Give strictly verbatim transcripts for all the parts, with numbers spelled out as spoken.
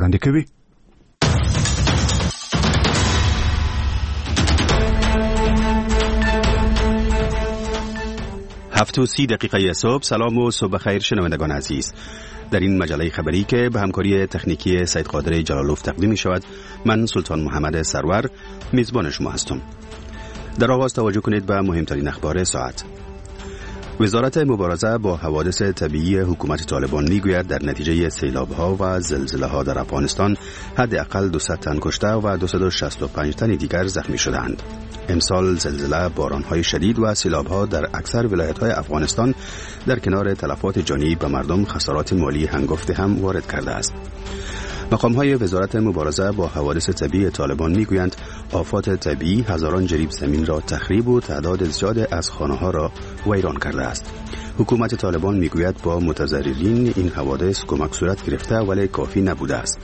وړاندې کوي. هفت و سی دقیقه صبح. سلام و صبح خیر شنوندگان عزیز. در این مجله خبری که به همکاری تکنیکی سید قادر جلالوف تقدیم می شود، من سلطان محمد سرور میزبان شما هستم. در آغاز توجه کنید به مهمترین اخبار ساعت. وزارت مبارزه با حوادث طبیعی حکومت طالبان میگوید در نتیجه سیلاب‌ها و زلزله‌ها در افغانستان حداقل دویست تن کشته و دویست و شصت و پنج تن دیگر زخمی شدند. امسال زلزله، باران‌های شدید و سیلاب‌ها در اکثر ولایت‌های افغانستان در کنار تلفات جانی به مردم خسارات مالی هنگفت هم وارد کرده است. مقام‌های وزارت مبارزه با حوادث طبیعی طالبان میگویند آفات طبیعی هزاران جریب زمین را تخریب و تعداد زیاد از خانه‌ها را ویران کرده است. حکومت طالبان میگوید با متضررین این حوادث کمک صورت گرفته ولی کافی نبوده است.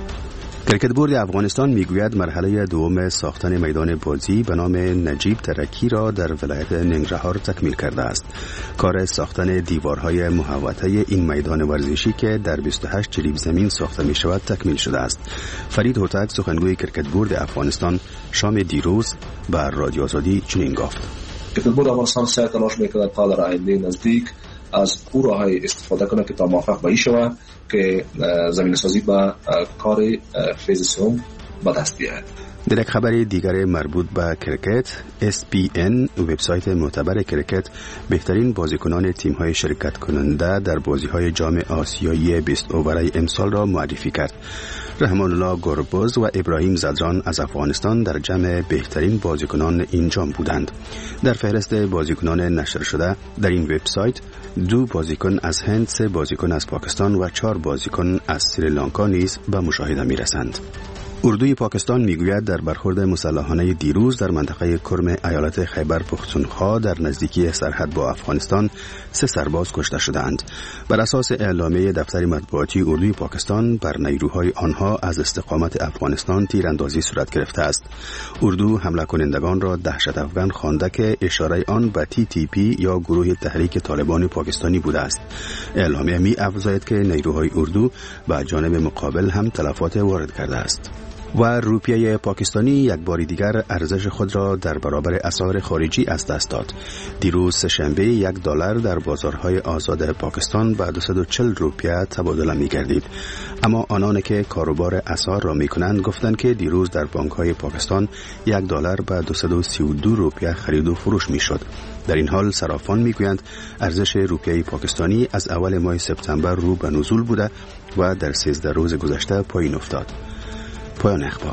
کرکت بورد افغانستان میگوید مرحله دوم ساختن میدان بازی به نام نجیب ترکی را در ولایت ننگرهار تکمیل کرده است. کار ساختن دیوارهای محوطه این میدان ورزشی که در بیست و هشت جریب زمین ساخته می شود تکمیل شده است. فرید هوتک سخنگوی کرکت بورد افغانستان شام دیروز بر رادیو آزادی چنین گفت: کرکت بورد افغانستان سعی تلاش میکند تا در آینده نزدیک از او راه‌های استفاده کنه که تا موفق به شود که زمین سازی با کار فیز سوم به دست بیاید. در یک خبر دیگر مربوط به کرکت، اس پی ان وبسایت معتبر کرکت بهترین بازیکنان تیم‌های شرکت کننده در بازی‌های جام آسیایی بیست اووره امسال را معرفی کرد. رحمان الله گربز و ابراهیم زدران از افغانستان در جمع بهترین بازیکنان این جام بودند. در فهرست بازیکنان نشر شده در این وبسایت دو بازیکن از هند، سه بازیکن از پاکستان و چهار بازیکن از سریلانکا نیز به مشاهده می‌رسند. اردوی پاکستان میگوید در برخورد مسلحانه دیروز در منطقه کرم ایالت خیبر پختونخوا در نزدیکی سرحد با افغانستان سه سرباز کشته شدند. بر اساس اعلامیه دفتر مطبوعاتی اردوی پاکستان بر نیروهای آنها از استقامت افغانستان تیراندازی صورت گرفته است. اردو حمله کنندگان را دهشت افغان خوانده که اشاره آن به تی تی پی یا گروه تحریک طالبان پاکستانی بوده است. اعلامیه می افزاید که نیروهای اردو به جانب مقابل هم تلفات وارد کرده است. و روپیه پاکستانی یک بار دیگر ارزش خود را در برابر اسعار خارجی از دست داد. دیروز سه‌شنبه یک دلار در بازارهای آزاد پاکستان به دویست و چهل روپیه تبادله می گردید. اما آنان که کاروبار اسعار را می کنند گفتند که دیروز در بانک‌های پاکستان یک دلار به دویست و سی و دو روپیه خرید و فروش می شد. در این حال صرافان می گویند ارزش روپیه پاکستانی از اول ماه سپتامبر رو به نزول بوده و در سیزده روز گذشته پایین افتاد. پایان اخبار.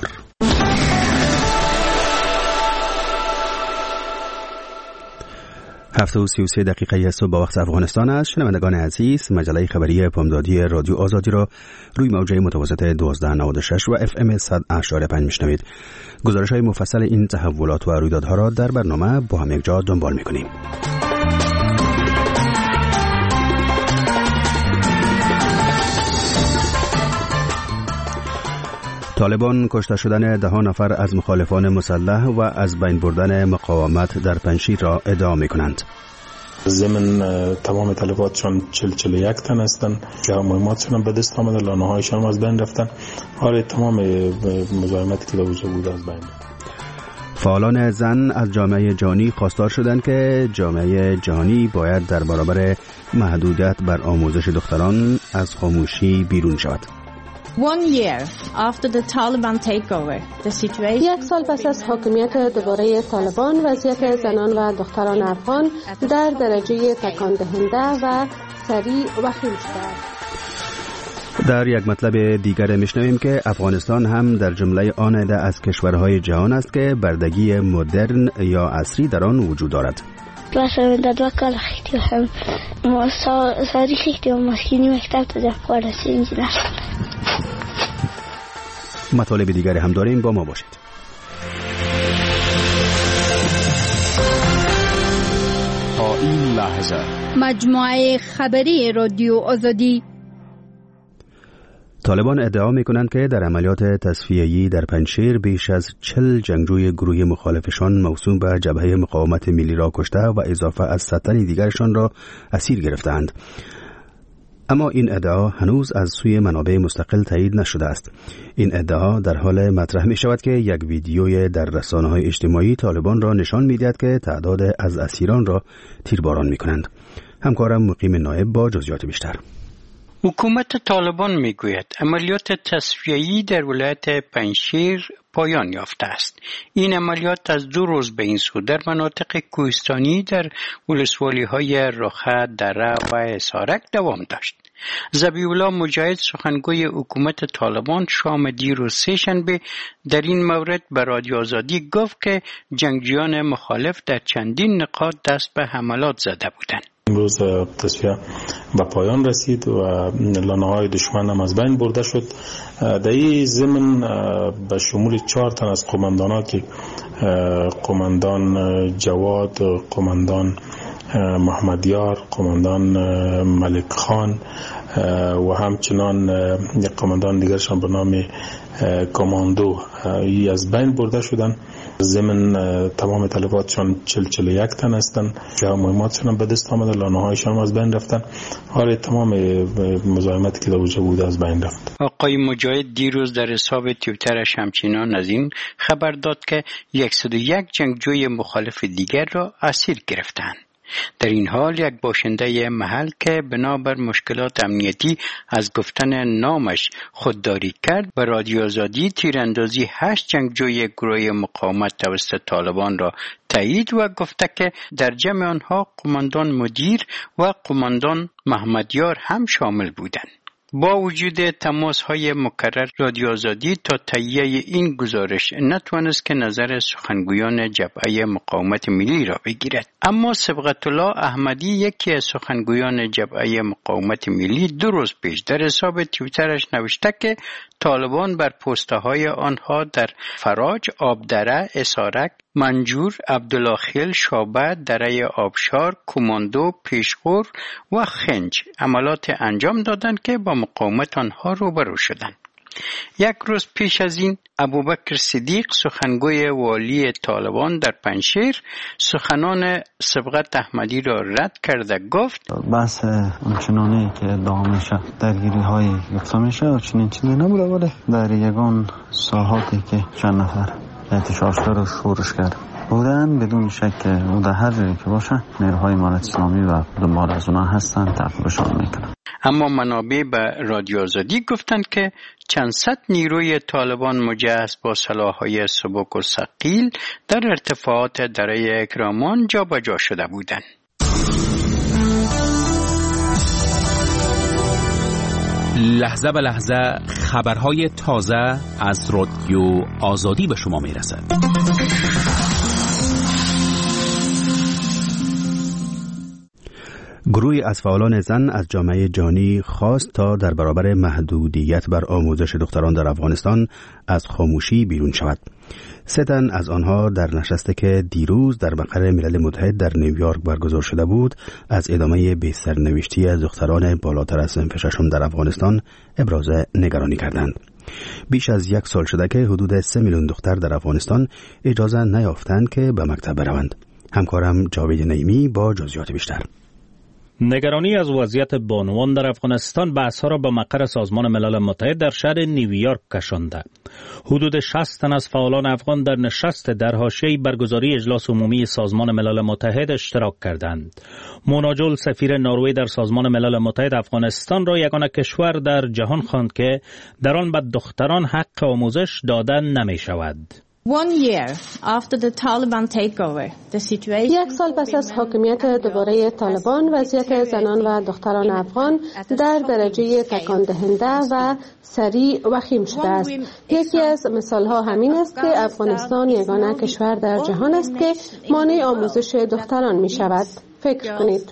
هفت و سی و سه دقیقه صبح با وقت افغانستان است. شنوندگان عزیز، مجله خبری پامدادی رادیو آزادی را روی موجه متوسط دوازده نود و شش و اف ام صد اشاری پنج میشنوید. گزارش های مفصل این تحولات و رویدادها را در برنامه با هم یک جا دنبال میکنیم. طالبان کشته شدن ده نفر از مخالفان مسلح و از بین بردن مقاومت در پنجشیر را ادعا می‌کنند. ضمن تمام تلفاتشان چهل چهل و یک تن هستند که مهماتشان به دست آمده، لانه‌هایشان از بین رفتن. آره، تمام مزاحمتی که در اونجا بود از بین. فعالان زن از جامعه جهانی خواستار شدند که جامعه جهانی باید در برابر محدودیت بر آموزش دختران از خاموشی بیرون شود. One year after the Taliban takeover, the situation... یک سال پس از حاکمیت دوباره طالبان، وضعیت زنان و دختران افغان در درجه تکان دهنده و سریع وخیم شده. در یک مطلب دیگر میشنویم که افغانستان هم در جمله آن ده از کشورهای جهان است که بردگی مدرن یا عصری در آن وجود دارد. مثلا در دو کال خیلی هم ما ساری خیلی هم مسکینی مکتب تا دفعه رسی انجینر. مطالب دیگری هم داریم، با ما باشید. تا این لحظه مجموعه خبری رادیو آزادی. طالبان ادعا می‌کنند که در عملیات تصفیه‌ای در پنجشیر بیش از چهل جنگجوی گروه مخالفشان موسوم به جبهه مقاومت ملی را کشته و اضافه از صد تن دیگرشان را اسیر گرفتند. طالبان ادعا می‌کنند که در عملیات تصفیه‌ای در پنجشیر بیش از چهل جنگجوی گروه مخالفشان موسوم به جبهه مقاومت ملی را کشته و اضافه از صد تن دیگرشان را اسیر گرفتند. اما این ادعا هنوز از سوی منابع مستقل تایید نشده است. این ادعا در حال مطرح می شود که یک ویدیوی در رسانه‌های اجتماعی طالبان را نشان می‌دهد که تعداد از اسیران را تیرباران می‌کنند. همکارم مقیم نایب با جزئیات بیشتر. حکومت طالبان میگوید عملیات تصفیه‌ای در ولایت پنجشیر پایان یافته است. این عملیات از دو روز به این سو در مناطق کوهستانی در ولسوالی‌های رخه، دره و اسارک دوام داشت. ذبیح الله مجاهد سخنگوی حکومت طالبان شام دیروز سه‌شنبه در این مورد به رادیو آزادی گفت که جنگجویان مخالف در چندین نقاط دست به حملات زده بودند. امروز تصفیه به پایان رسید و لانه‌های دشمن هم از بین برده شد. در این ضمن به شمول چهار تن از قماندانان که قماندان جواد، قماندان محمدیار، قماندان ملک خان و همچنان یک قماندان دیگرشان به نام کماندو ای از بین برده شدن. ضمن تمام تلفاتشان چل چل یک تن هستند که مهماتشان به دست آمده، لانه‌هایشان از بین رفتن. آره تمام مزاحمتی که در اونجا بوده از بین رفت. آقای مجاهد دیروز در حساب توییترش همچنان از این خبر داد که صد و یک جنگجوی مخالف دیگر را اسیر گرفتند. در این حال یک باشنده محل که بنابر مشکلات امنیتی از گفتن نامش خودداری کرد به رادیو آزادی تیراندازی هشت جنگجوی گروه مقاومت توسط طالبان را تایید و گفته که در جمع آنها قماندان مدیر و قماندان محمدیار هم شامل بودند. با وجود تماس‌های مکرر رادیو آزادی تا تایید این گزارش نتوانست که نظر سخنگویان جبهه مقاومت ملی را بگیرد. اما صبغت الله احمدی یکی از سخنگویان جبهه مقاومت ملی دو روز پیش در حساب توییترش نوشته که طالبان بر پست‌های آنها در فراج، آبدره، اسارک، منجور، عبدالله، شابه، دره آبشار، کماندو، پیشخور و خنج عملات انجام دادند که با مقاومت آنها روبرو شدند. یک روز پیش از این ابوبکر صدیق سخنگوی والی طالبان در پنجشیر سخنان صبغت احمدی را رد کرده گفت بحث اونچنانی که ادعا میشه درگیری های یکسان میشه و چنین چیزی نبوده، ولی در یگان ساحاتی که چند نفر احتشاشگر رو شورش کرد بودن بدون شک او در هر جایی که باشه نیروهای امارت اسلامی و دنبال از اونها هستن تعقیبشان میکنن. اما منابع به رادیو آزادی گفتند که چند صد نیروی طالبان مجهز با سلاح‌های سبک و ثقیل در ارتفاعات دره اکرامان جابجا شده بودند. لحظه به لحظه خبرهای تازه از رادیو آزادی به شما میرسد. گروهی از فعالان زن از جامعه جهانی خواست تا در برابر محدودیت بر آموزش دختران در افغانستان از خاموشی بیرون شود. سه تن از آنها در نشستی که دیروز در مقر ملل متحد در نیویورک برگزار شده بود از ادامه بی‌سرنوشتی از دختران بالاتر از صنف ششم در افغانستان ابراز نگرانی کردند. بیش از یک سال شده که حدود سه میلیون دختر در افغانستان اجازه نیافتند که به مکتب بروند. همکارم جاوید نعیمی با جزئیات بیشتر. نگرانی از وضعیت بانوان در افغانستان بحث‌ها را به مقر سازمان ملل متحد در شهر نیویورک کشانده. حدود شصت تن از فعالان افغان در نشست در حاشیه برگزاری اجلاس عمومی سازمان ملل متحد اشتراک کردند. مونا جول سفیر نروژ در سازمان ملل متحد افغانستان را یگانه کشور در جهان خواند که در آن به دختران حق آموزش داده نمی شود. One year after the Taliban takeover, the situation... یک سال پس از حاکمیت دوباره طالبان، وضعیت زنان و دختران افغان در درجه تکان دهنده و سریع وخیم شده است. یکی از مثالها همین است که افغانستان یگانه کشور در جهان است که مانع آموزش دختران می شود. فکر کنید.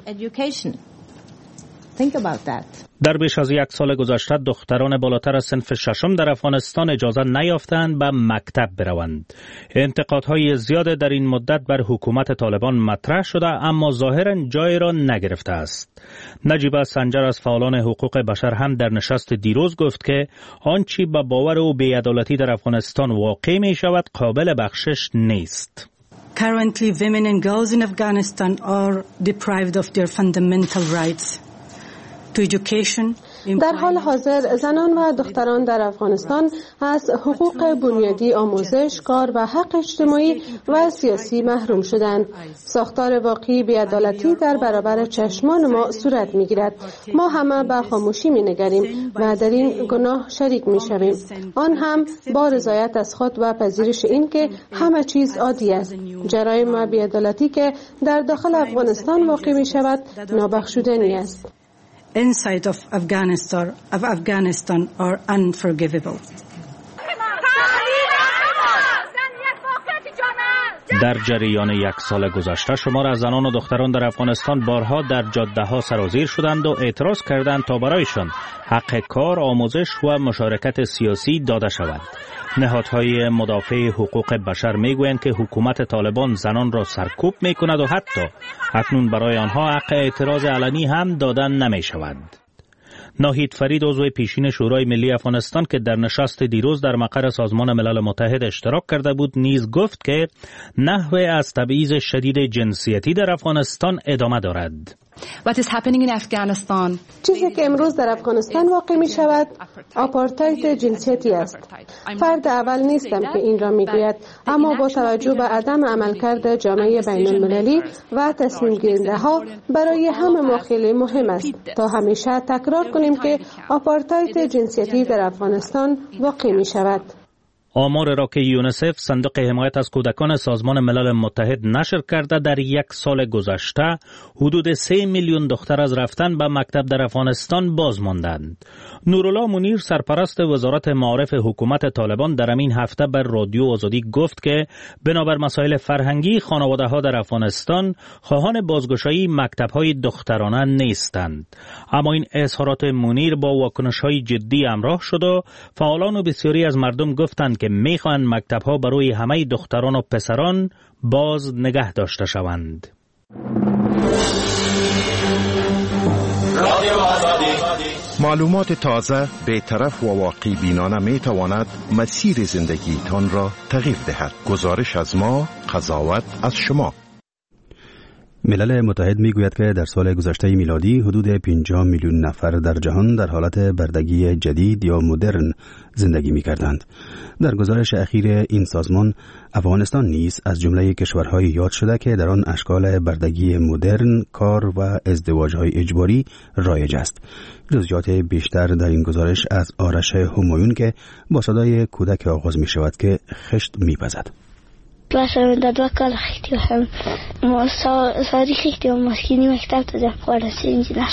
Think about that. در بیش از یک سال گذشته دختران بالاتر از صنف ششم در افغانستان اجازه نیافتند به مکتب بروند. انتقادهای زیاد در این مدت بر حکومت طالبان مطرح شده اما ظاهرا جای را نگرفته است. نجیب سنجر از فعالان حقوق بشر هم در نشست دیروز گفت که آنچه به باور او بی‌عدالتی در افغانستان واقع می شود قابل بخشش نیست. Currently women and girls in Afghanistan are deprived of their fundamental rights. در حال حاضر زنان و دختران در افغانستان از حقوق بنیادی آموزش، کار و حق اجتماعی و سیاسی محروم شدند. ساختار واقعی بی‌عدالتی در برابر چشمان ما صورت می‌گیرد. ما همه به خاموشی می‌نگریم و در این گناه شریک می‌شویم. آن هم با رضایت از خود و پذیرش این که همه چیز عادی است. جرایم و بی‌عدالتی که در داخل افغانستان واقع می‌شود نابخشودنی است. Inside of Afghanistan, of Afghanistan are unforgivable. در جریان یک سال گذشته شمار از زنان و دختران در افغانستان بارها در جاده‌ها سرازیر شدند و اعتراض کردند تا برایشان حق کار، آموزش و مشارکت سیاسی داده شود. نهادهای مدافع حقوق بشر میگویند که حکومت طالبان زنان را سرکوب میکند و حتی اکنون برای آنها حق اعتراض علنی هم دادن نمی شود. ناهید فرید عضو پیشین شورای ملی افغانستان که در نشست دیروز در مقر سازمان ملل متحد اشتراک کرده بود نیز گفت که نحوه از تبعیض شدید جنسیتی در افغانستان ادامه دارد. What is happening in Afghanistan? چیزی که امروز در افغانستان واقع می شود آپارتاید جنسیتی است. فرد اول نیستم که این را می گوید، اما با توجه به عدم عملکرد جامعه بین المللی و تصمیم گیرنده ها برای همه ما خیلی مهم است تا همیشه تکرار کنیم که آپارتاید جنسیتی در افغانستان واقع می شود. آمار را که یونیسف صندوق حمایت از کودکان سازمان ملل متحد نشر کرده در یک سال گذشته حدود سه میلیون دختر از رفتن به مکتب در افغانستان باز ماندند. نورالله منیر سرپرست وزارت معارف حکومت طالبان در این هفته بر رادیو آزادی گفت که بنابر مسائل فرهنگی خانواده ها در افغانستان خواهان بازگشایی مکتب های دخترانه نیستند. اما این اظهارات منیر با واکنش های جدی همراه شد و فعالان و بسیاری از مردم گفتند که میخواهند مکتب ها برای همه دختران و پسران باز نگه داشته شوند. معلومات تازه، بی‌طرف و واقعی بینانه می تواند مسیر زندگی تان را تغییر دهد. گزارش از ما، قضاوت از شما. ملل متحد میگوید که در سال گذشته میلادی حدود پنجاه میلیون نفر در جهان در حالت بردگی جدید یا مدرن زندگی میکردند. در گزارش اخیر این سازمان افغانستان نیز از جمله کشورهای یاد شده که در آن اشکال بردگی مدرن، کار و ازدواج‌های اجباری رایج است. جزئیات بیشتر در این گزارش از آرش همایون که با صدای کودک آغاز می شود که خشت می پزد. مثلا در دو کال خیلی هم ما ساری خیلی هم مسکینی مکتب دادم خالصی انجینر.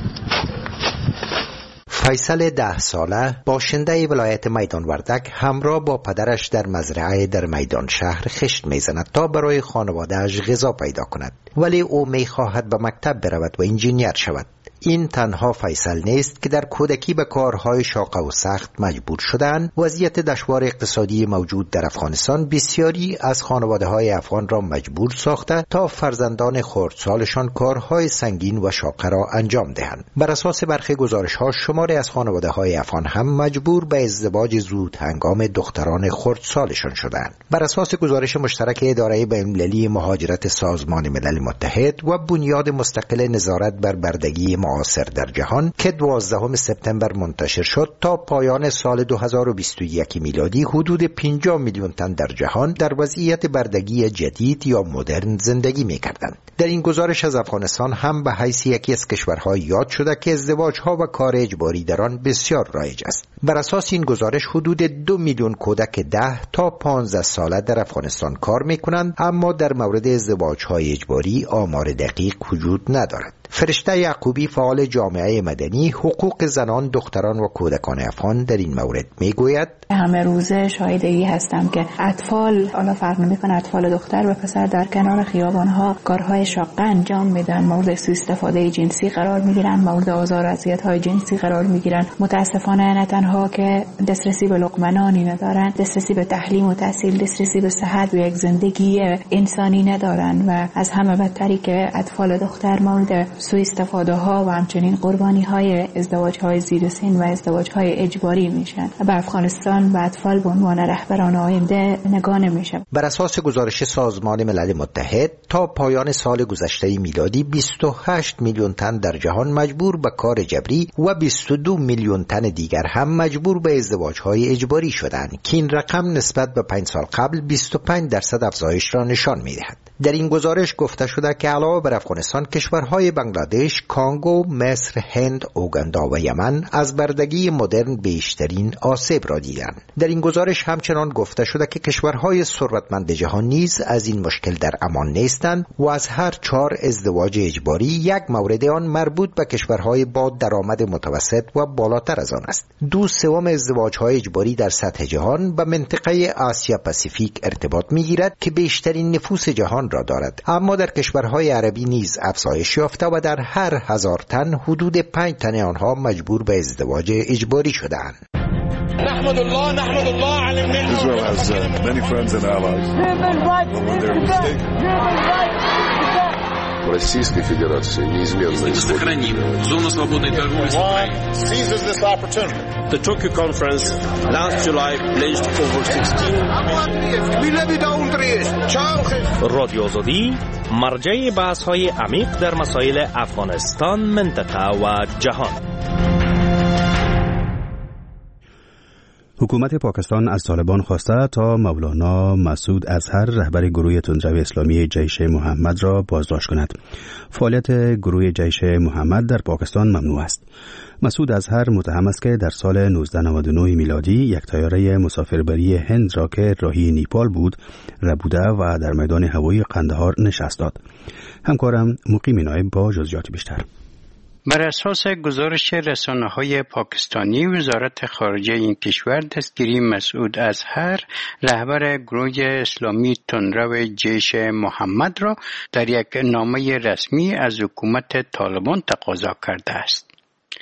فیصل ده ساله باشنده ولایت میدان وردک همراه با پدرش در مزرعه در میدان شهر خشت میزند تا برای خانواده‌اش غذا پیدا کند، ولی او میخواهد به مکتب برود و انجینیر شود. این تنها فیصل نیست که در کودکی به کارهای شاق و سخت مجبور شدند. وضعیت دشوار اقتصادی موجود در افغانستان بسیاری از خانواده‌های افغان را مجبور ساخته تا فرزندان خردسالشان کارهای سنگین و شاق را انجام دهند. بر اساس برخی گزارش‌ها شماری از خانواده‌های افغان هم مجبور به ازدواج زود هنگام دختران خردسالشان شدند. بر اساس گزارش مشترک اداره بین‌المللی مهاجرت سازمان ملل متحد و بنیاد مستقل نظارت بر بردگی معاصر در جهان که دوازدهم سپتامبر منتشر شد، تا پایان سال دو هزار و بیست و یک میلادی حدود پنجاه میلیون تن در جهان در وضعیت بردگی جدید یا مدرن زندگی می‌کردند. در این گزارش از افغانستان هم به حیث یکی از کشورها یاد شده که ازدواج‌ها و کار اجباری در آن بسیار رایج است. بر اساس این گزارش حدود دو میلیون کودک ده تا پانزده ساله در افغانستان کار می‌کنند، اما در مورد ازدواج‌های اجباری آمار دقیق وجود ندارد. فرشته یعقوبی فعال جامعه مدنی حقوق زنان، دختران و کودکان افغان در این مورد میگوید: همه روزه شاهدی هستم که اطفال، حالا فرق نمیکنه اطفال دختر و پسر، در کنار خیابان‌ها کارهای شاقه انجام میدن، مورد سوء استفاده جنسی قرار میگیرن، مورد آزار و اذیت‌های جنسی قرار میگیرن. متاسفانه نه تنها که دسترسی به لقمه نانی ندارن، دسترسی به تعلیم و تحصیل، دسترسی به صحت و یک زندگی انسانی ندارن و از همه بدتری که اطفال دختر مورد سوء استفاده ها و همچنین قربانی های ازدواج های زیر سن و ازدواج های اجباری میشن. به افغانستان و اطفال به عنوان رهبران آینده نگاه نمیشه. بر اساس گزارش سازمان ملل متحد تا پایان سال گذشته میلادی بیست و هشت میلیون تن در جهان مجبور به کار جبری و بیست و دو میلیون تن دیگر هم مجبور به ازدواج‌های اجباری شدند که این رقم نسبت به پنج سال قبل بیست و پنج درصد افزایش را نشان می‌دهد. در این گزارش گفته شده که علاوه بر افغانستان کشورهای بنگلادش، کانگو، مصر، هند، اوگاندا و یمن از بردگی مدرن بیشترین آسیب را دیدند. در این گزارش همچنان گفته شده که کشورهای ثروتمند جهان نیز از این مشکل در امان نیستند و از هر چهار ازدواج اجباری یک مورد آن مربوط به کشورهای با درآمد متوسط و بالاتر از آن است. دو سوم ازدواج‌های اجباری در سطح جهان به منطقه آسیا پاسیفیک ارتباط می‌گیرد که بیشترین نفوس جهان را دارد، اما در کشورهای عربی نیز افزایش یافته و در هر هزار تن حدود پنج تن آنها مجبور به ازدواج اجباری شدند. نحمد الله نحمد الله على النعمة. Israel has uh, many friends and allies. В Российской Федерации неизменно сохраним зону свободной торговли с Украиной. Seizes this opportunity. The Tokyo conference last July pledged over sixteen. رادیو آزادی مرجع بحث‌های عمیق در مسائل افغانستان، منطقه و جهان. حکومت پاکستان از طالبان خواسته تا مولانا مسعود اظهر رهبر گروه تندرو اسلامی جیش محمد را بازداشت کند. فعالیت گروه جیش محمد در پاکستان ممنوع است. مسعود اظهر متهم است که در سال نوزده نود و نه میلادی یک طیاره مسافربری هند را که راهی نیپال بود ربوده و در میدان هوایی قندهار نشست داد. همکارم مقیم نایب با جزئیات بیشتر. بر اساس گزارش رسانه‌های پاکستانی، وزارت خارجه این کشور دستگیری مسعود اظهر رهبر گروه اسلامی تندرو جیش محمد را در یک نامه رسمی از حکومت طالبان تقاضا کرده است.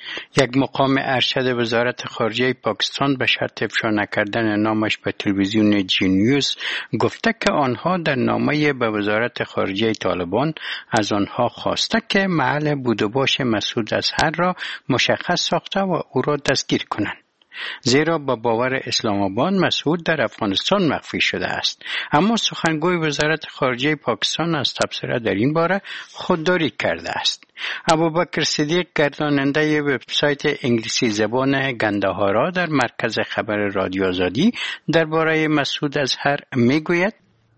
یک مقام ارشد وزارت خارجه پاکستان به شرط افشا نکردن نامش به تلویزیون جی نیوز گفته که آنها در نامه به وزارت خارجه طالبان از آنها خواسته که محل بود و باش مسعود اظهر را مشخص ساخته و او را دستگیر کنند. زیرا با باور اسلام آباد مسعود در افغانستان مخفی شده است. اما سخنگوی وزارت خارجه پاکستان از تبصره در این باره خودداری کرده است. ابوبکر صدیق گرداننده وبسایت انگلیسی زبان گندهارا در مرکز خبر رادیو آزادی درباره مسعود اظهر میگوید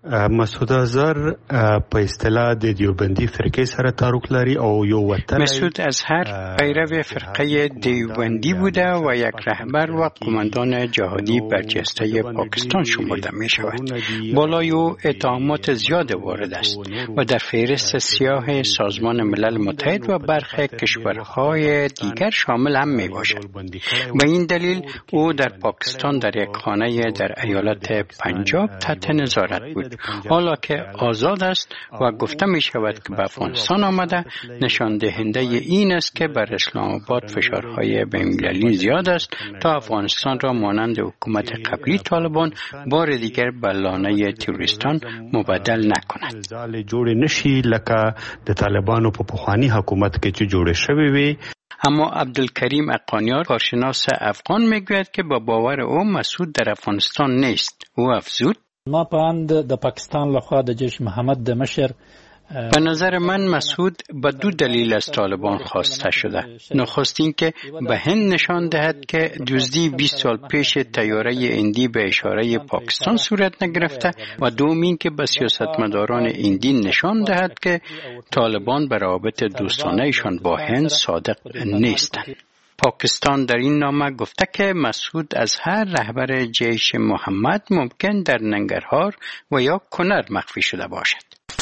مسعود اظهر په اصطلاح د دیوبندي فرقې سره تعلق لري او یو وطن مسعود اظهر پیرو فرقه دیوبندی بوده و یک رهبر و قماندان جهادی برجسته پاکستان شمرده می شود. بالای او اتهامات زیاد وارد است و در فهرست سیاه سازمان ملل متحد و برخی کشورهای دیگر شامل هم می باشد. به این دلیل او در پاکستان در یک خانه در ایالت پنجاب تحت نظارت بود. حالا که آزاد است و گفته می شود که به افغانستان آمده، نشان دهنده این است که بر اسلام آباد فشارهای بین‌المللی زیاد است تا افغانستان را مانند حکومت قبلی طالبان بار دیگر به لانه تروریستان مبدل نکند. جوړ نشي لکه د طالبانو په پخوانی حکومت کې چې جوړ شوی وي. اما عبدالکریم اقانیار کارشناس افغان میگوید که با باور او مسعود در افغانستان نیست. او افزود: ما په اند د پاکستان لخوا د جیش محمد د مشر به نظر من مسعود به دو دلیل از طالبان خواسته شده. نخست این که به هند نشان دهد که دزدی بیست سال پیش طیاره هندی به اشاره پاکستان صورت نگرفته و دوم این که به سیاستمداران هندی نشان دهد که طالبان به روابط دوستانه‌شان با هند صادق نیستند. پاکستان در این نامه گفته که مسعود اظهر رهبر جیش محمد ممکن در ننگرهار و یا کنر مخفی شده باشد.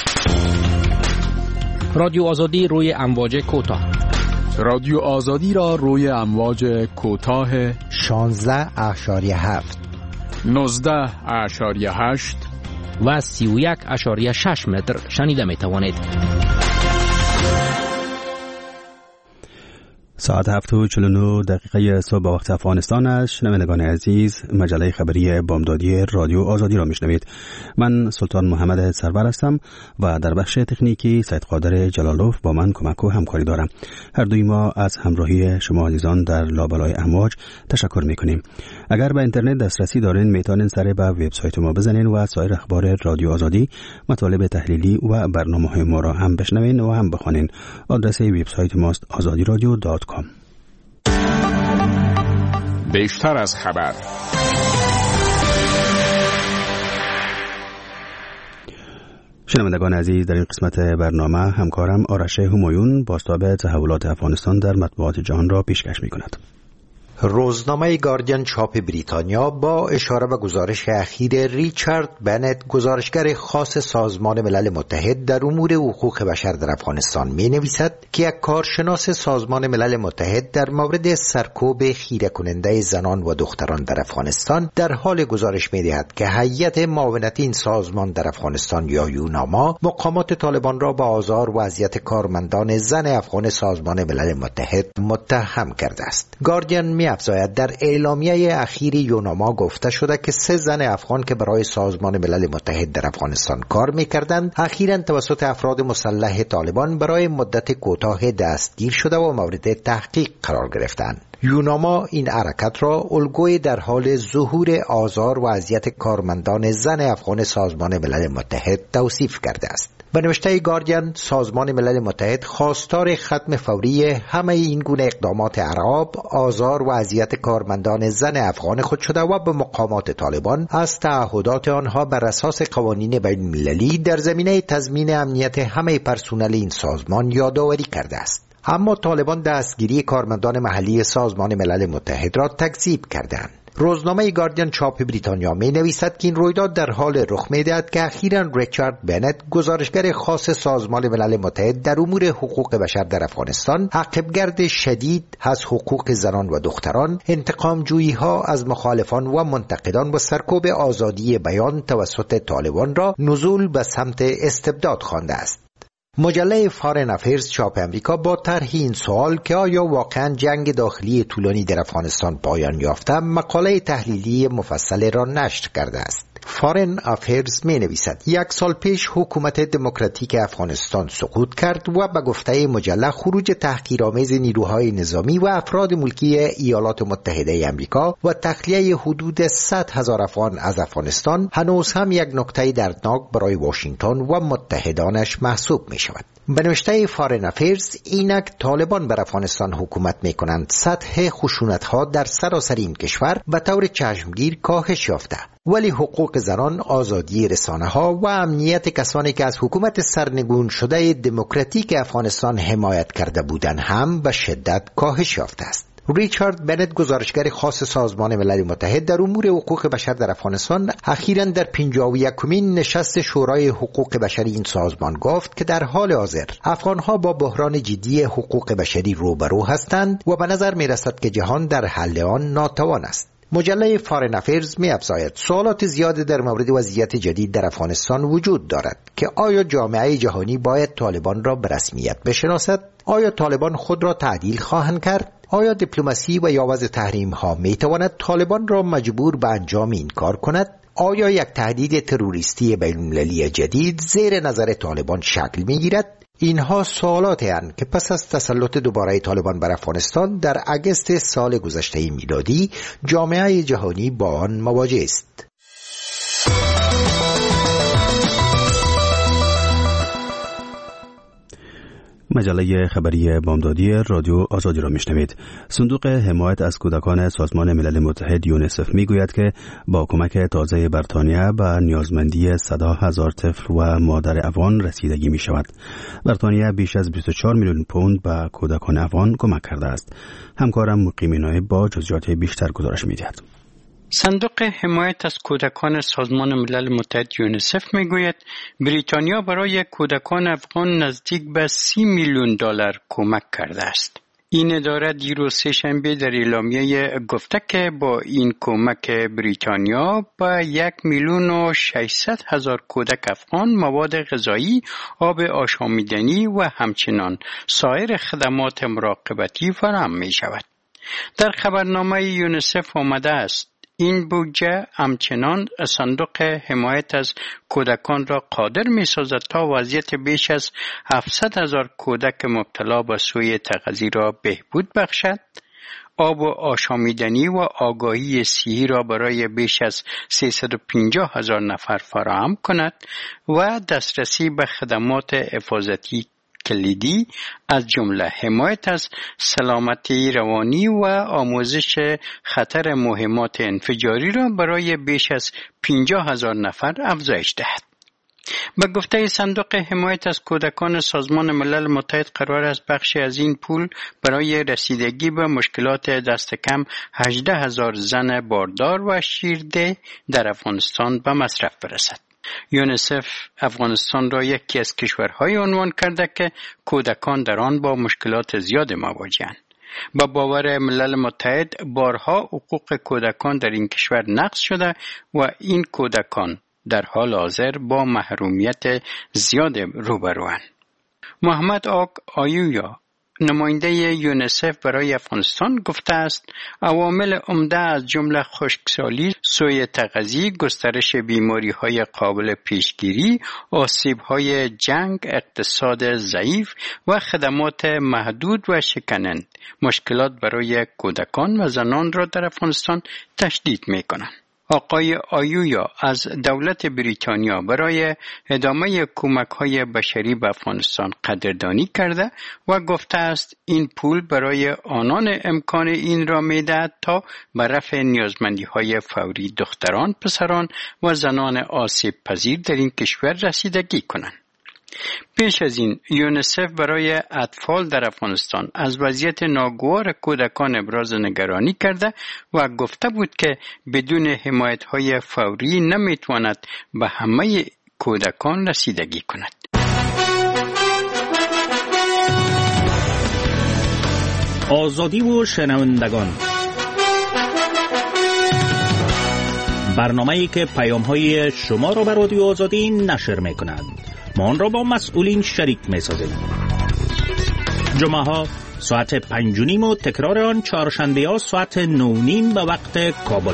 رادیو آزادی روی امواج کوتاه. رادیو آزادی را روی امواج کوتاه شانزده اشاریه هفت نوزده اشاریه هشت و سی و یک اشاریه شش متر شنیده می توانید. ساعت هفت و چهل و نه دقیقه صبح به وقت افغانستان است. شنوندگان عزیز، مجله خبری بامدادی رادیو آزادی را میشنوید. من سلطان محمد سرور هستم و در بخش تکنیکی سید قادر جلالوف با من کمک و همکاری دارم. هر دوی ما از همراهی شما عزیزان در لابلای امواج تشکر میکنیم. اگر به اینترنت دسترسی دارین میتونین سر به وبسایت ما بزنین و سایر اخبار رادیو آزادی، مطالب تحلیلی و برنامه‌های ما را هم بشنوین و هم بخوانین. آدرس وبسایت ماست آزادی رادیو دات کام. بیشتر از خبر. شنوندگان عزیز، در این قسمت برنامه همکارم آرش همایون بازتاب تحولات افغانستان در مطبوعات جهان را پیشکش می‌کند. روزنامه گاردین چاپ بریتانیا با اشاره به گزارش اخیر ریچارد بنت، گزارشگر خاص سازمان ملل متحد در امور حقوق بشر در افغانستان می نویسد که یک کارشناس سازمان ملل متحد در مورد سرکوب خیره کننده زنان و دختران در افغانستان در حال گزارش می دهد که هیئت معاونت این سازمان در افغانستان یا یوناما مقامات طالبان را به آزار و اذیت کارمندان زن افغان سازمان ملل متحد متهم کرده است. گاردین می افزاید در اعلامیه اخیر یوناما گفته شده که سه زن افغان که برای سازمان ملل متحد در افغانستان کار می‌کردند اخیراً توسط افراد مسلح طالبان برای مدت کوتاه دستگیر شده و مورد تحقیق قرار گرفتند. یوناما این حرکت را الگوی در حال ظهور آزار و اذیت کارمندان زن افغان سازمان ملل متحد توصیف کرده است. به نوشته گاردین، سازمان ملل متحد خواستار ختم فوری همه این گونه اقدامات ارعاب، آزار و اذیت کارمندان زن افغان خود شده و به مقامات طالبان از تعهدات آنها بر اساس قوانین بین المللی در زمینه تضمین امنیت همه پرسنل این سازمان یادآوری کرده است. اما طالبان دستگیری کارمندان محلی سازمان ملل متحد را تکذیب کردند. روزنامه گاردین چاپ بریتانیا می نویسد که این رویداد در حال رخ می دهد که اخیراً ریچارد بنت، گزارشگر خاص سازمان ملل متحد در امور حقوق بشر در افغانستان، عقبگرد شدید از حقوق زنان و دختران، انتقام جویی ها از مخالفان و منتقدان و سرکوب آزادی بیان توسط طالبان را نزول به سمت استبداد خوانده است. مجله فارن افیرز چاپ امریکا با طرح این سوال که آیا واقعا جنگ داخلی طولانی در افغانستان پایان یافته، مقاله تحلیلی مفصل را نشر کرده است. فارن افیرز می نویسد یک سال پیش حکومت دموکراتیک افغانستان سقوط کرد و به گفته مجله خروج تحقیرآمیز نیروهای نظامی و افراد ملکی ایالات متحده امریکا و تخلیه حدود صد هزار افغان از افغانستان هنوز هم یک نکته دردناک برای واشنگتن و متحدانش محسوب می شود. به نوشته فارن افیرز، اینک طالبان بر افغانستان حکومت می کنند سطح خشونت ها در سراسر این کشور به طور چشمگیر کاهش یافته، ولی حقوق زنان، آزادی رسانه ها و امنیت کسانی که از حکومت سرنگون شده دموکراتیک افغانستان حمایت کرده بودند هم به شدت کاهش یافته است. ریچارد بنت، گزارشگر خاص سازمان ملل متحد در امور حقوق بشر در افغانستان، اخیراً در پنجاه و یکمین نشست شورای حقوق بشری این سازمان گفت که در حال حاضر افغانها با بحران جدی حقوق بشری روبرو هستند و به نظر می رسد که جهان در حل آن ناتوان است. مجله فارن افیرز می افزاید سوالات زیاد در مورد وضعیت جدید در افغانستان وجود دارد که آیا جامعه جهانی باید طالبان را به رسمیت بشناسد؟ آیا طالبان خود را تعدیل خواهند کرد؟ آیا دیپلماسی و یا وضع تحریم ها می تواند طالبان را مجبور به انجام این کار کند؟ آیا یک تهدید تروریستی بین‌المللی جدید زیر نظر طالبان شکل می گیرد؟ اینها سوالاتی هستند که پس از تسلط دوباره طالبان بر افغانستان در اگست سال گذشته میلادی جامعه جهانی با آن مواجه است. مجله خبری بامدادی رادیو آزادی را میشنوید. صندوق حمایت از کودکان سازمان ملل متحد یونیسف میگوید که با کمک تازه بریتانیا به نیازمندی صد هزار طفل و مادر افغان رسیدگی می شود. بریتانیا بیش از بیست و چهار میلیون پوند به کودکان افغان کمک کرده است. همکارم مقیم نایب با جزئیات بیشتر گزارش می‌دهد. صندوق حمایت از کودکان سازمان ملل متحد یونیسف میگوید بریتانیا برای کودکان افغان نزدیک به سی میلیون دلار کمک کرده است. این اداره دیروز سه‌شنبه در اعلامیه گفته که با این کمک بریتانیا به یک میلیون و ششصد هزار کودک افغان مواد غذایی، آب آشامیدنی و همچنان سایر خدمات مراقبتی فراهم می شود. در خبرنامه یونیسف آمده است این بودجه همچنان صندوق حمایت از کودکان را قادر می سازد تا وضعیت بیش از هفتصد هزار کودک مبتلا به سوء تغذیه را بهبود بخشد، آب و آشامیدنی و آگاهی صحی را برای بیش از سیصد و پنجاه هزار نفر فراهم کند و دسترسی به خدمات حفاظتی کلیدی از جمله حمایت از سلامتی روانی و آموزش خطر مهمات انفجاری را برای بیش از پنجاه هزار نفر افزایش دهد. به گفته صندوق حمایت از کودکان سازمان ملل متحد قرار است بخشی از این پول برای رسیدگی به مشکلات دست کم هجده هزار زن باردار و شیرده در افغانستان به مصرف برسد. یونیسف افغانستان را یکی از کشورهای عنوان کرده که کودکان در آن با مشکلات زیاد مواجه‌اند. با باور ملل متحد بارها حقوق کودکان در این کشور نقض شده و این کودکان در حال حاضر با محرومیت زیاد روبروند. محمد آق آیویا نماینده یونیسف برای افغانستان گفته است عوامل عمده از جمله خشکسالی، سوء تغذیه، گسترش بیماری‌های قابل پیشگیری، آسیب‌های جنگ، اقتصاد ضعیف و خدمات محدود و شکننده مشکلات برای کودکان و زنان را در افغانستان تشدید می‌کنند. آقای آیویا از دولت بریتانیا برای ادامه کمک‌های بشری به افغانستان قدردانی کرده و گفته است این پول برای آنان امکان این را می‌دهد تا به رفع نیازمندی‌های فوری دختران، پسران و زنان آسیب پذیر در این کشور رسیدگی کنند. پیش از این یونیسف برای اطفال در افغانستان از وضعیت ناگوار کودکان ابراز نگرانی کرده و گفته بود که بدون حمایت‌های فوری نمیتواند به همه کودکان رسیدگی کند. آزادی و شنوندگان، برنامه‌ای که پیام‌های شما را به رادیو آزادی نشر می‌کند. ما آن را با مسئولین شریک می‌سازیم. جمعه ها ساعت پنج و نیم و تکرار آن چهارشنبه ها ساعت نو نیم به وقت کابل.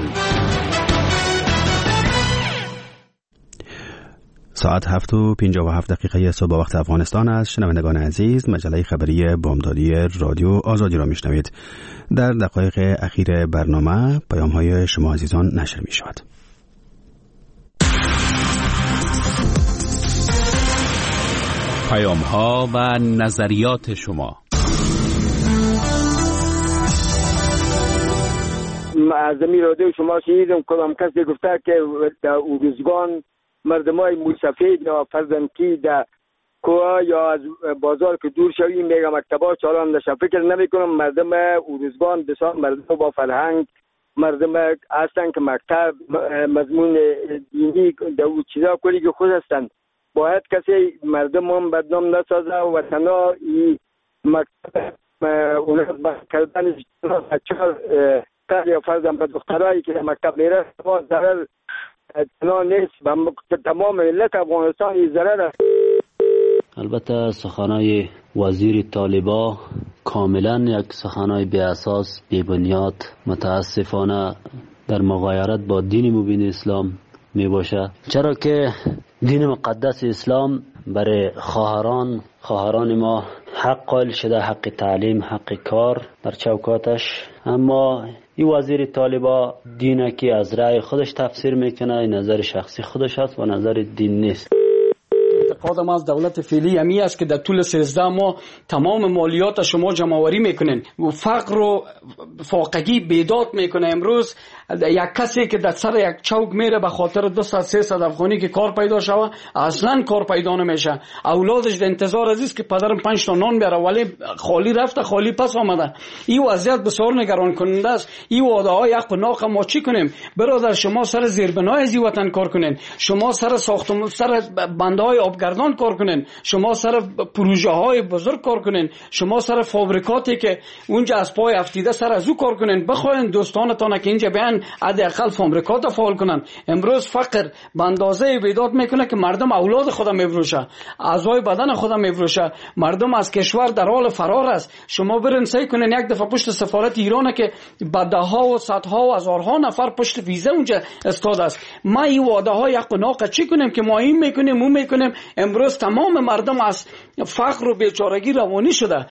ساعت هفت و پنجاه و هفت دقیقه صبح وقت افغانستان است. شنوندگان عزیز، مجله خبری بامدادی رادیو آزادی را میشنوید. در دقایق اخیر برنامه پیام های شما عزیزان نشر می شود. پیام ها و نظریات شما. از زمین رادیو شما شنیدم کدام کسی گفته که در اوروزگان مردمای موسفید یا فرزندکی در کوه یا از بازار که دور شوی میگه مکتبا چالان نشه. فکر نمی کنم مردم اوروزگان بسیار مردم با فرهنگ، مردم هستن که مکتب مضمون دینی در او چیزا کلی که خود هستن. باید کسی مردم هم بدنام نسازه و تنها این مکتب اون کردن بچه‌ها تر یا فرزند به دخترایی که مکتب میره ضرر تنها نیست و تمام ملت افغانستان این ضرر است. البته سخنای وزیر طالبا کاملا یک سخنای بی اساس، بی بنیاد، متاسفانه در مغایرت با دین مبین اسلام می باشه. چرا که دین مقدس اسلام برای خواهران خواهران ما حق قائل شده، حق تعلیم، حق کار در چوکاتش. اما این وزیر طالبا دینه که از رأی خودش تفسیر میکنه، نظر شخصی خودش است و نظر دین نیست. اعتقادم از دولت فعلی همی است که در طول سیزده ماه تمام مالیات شما جمع‌آوری میکنن و فقر و فاقگی بیداد میکنه. امروز یک کسی که در سر یک چوک میره به خاطر دویست سیصد افغانی که کار پیدا شوه اصلا کار پیدا نمیشه. اولادش در انتظار عزیز که پدرم پنج تا نان بیاره ولی خالی رفته خالی پس آمده. این وضعیت بسیار نگران کننده است. این وعده های حق و ناق ما چی کنیم؟ برادر شما سر زیربنای از وطن کار کنین، شما سر ساختمان سر بنده های آبگردان کار کنین، شما سر پروژه های بزرگ کار کنین، شما سر فابریکاتی که اونجا از پای افتیده سر از او کار کنین. بخواین دوستانتان که اینجا بیان حداقل فابریکات فعال کنن. امروز فقر به اندازه بیداد میکنه که مردم اولاد خود میفروشه، اعضای بدن خود میفروشه، مردم از کشور در حال فرار است. شما برین سعی کنین یک دفعه پشت سفارت ایران که با ده ها و صدها و هزارها نفر پشت ویزه اونجا استاد است. ما این وعده های حق و ناق چی کنیم که ما این میکنیم اون میکنیم؟ امروز تمام مردم از فقر و بیچارگی روانی شده.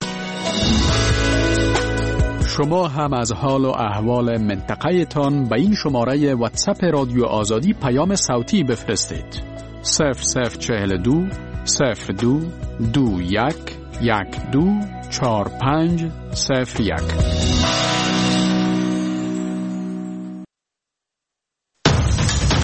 شما هم از حال و احوال منطقه تان به این شماره واتساپ رادیو آزادی پیام صوتی بفرستید. صفر صفر چهل دو صفر دو دو یک یک دو چهار پنج صفر یک.